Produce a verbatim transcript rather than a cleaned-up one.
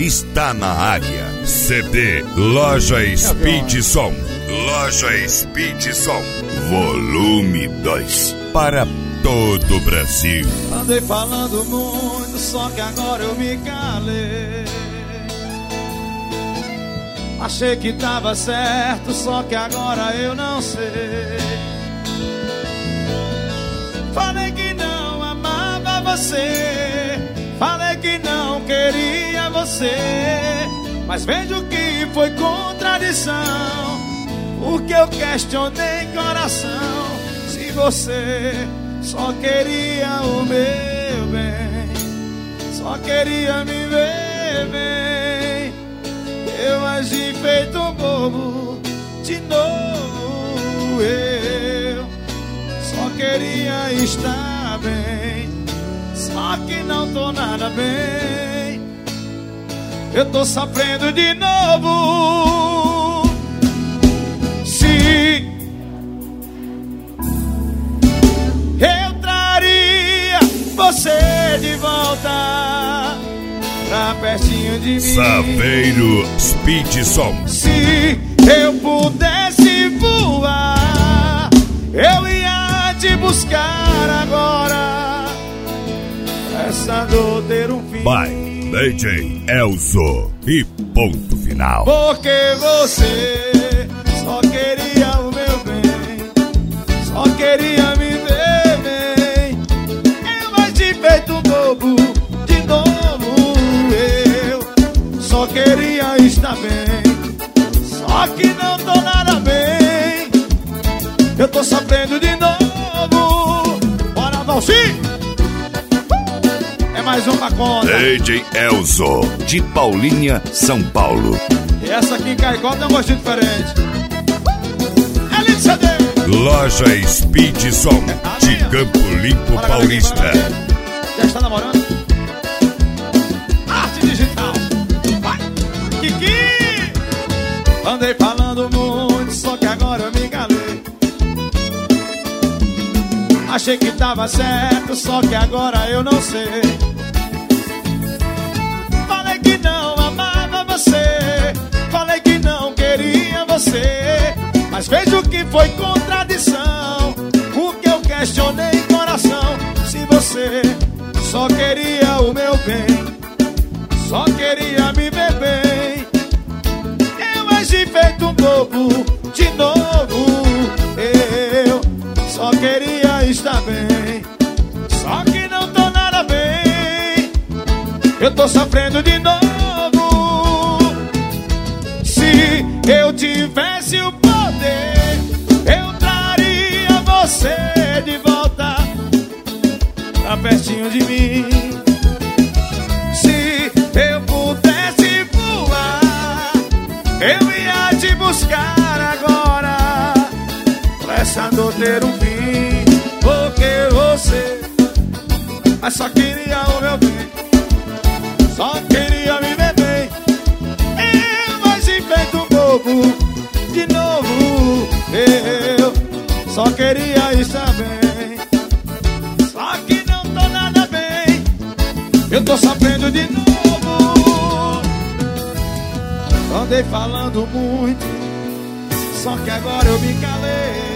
está na área. C D Loja Speed Som. Loja Speed Som. Volume dois. Para todo o Brasil. Andei falando muito, só que agora eu me calei. Achei que tava certo, só que agora eu não sei. Falei que não amava você, falei que não queria você, mas vejo que foi contradição, porque eu questionei coração. Se você só queria o meu bem, só queria me ver bem, eu agi feito um bobo de novo. Eu só queria estar bem, só que não tô nada bem. Eu tô sofrendo de novo. Se eu traria você de volta pra pertinho de mim, Saveiro Speed Som. se eu pudesse voar, eu ia te buscar agora. Essa dor ter um fim. By D J Elzo. E ponto final. Porque você só queria o meu bem, só queria me ver bem. Eu agi feito um bobo de novo. Eu só queria estar bem, só que não tô nada bem. Eu tô sofrendo de novo. Bora, Valci! É mais uma conta. D J Elzo, de Paulinha, São Paulo. E essa aqui em Caicó tem um gostinho diferente. É lindo C D. Loja Speed Som, de Campo Limpo Bora, Paulista. galera, já está namorando? Arte digital. Vai. Kiki! Andei falando muito, só que agora eu me enganei. Achei que tava certo, só que agora eu não sei. Falei que não amava você, falei que não queria você, mas vejo que foi contradição, porque eu questionei coração. Se você só queria o meu bem, só queria me ver bem, eu agi feito um bobo de novo. Eu só queria estar bem, só que não tô nada bem. Eu tô sofrendo de novo. Se eu tivesse o poder, eu traria você de volta pra pertinho de mim. Se eu pudesse voar, eu ia te buscar agora, pra essa dor ter um fim. Porque você mas só queria o meu bem, só queria me ver bem. Eu agi feito um bobo de novo. Eu só queria estar bem, só que não tô nada bem. Eu tô sofrendo de novo. Andei falando muito, só que agora eu me calei.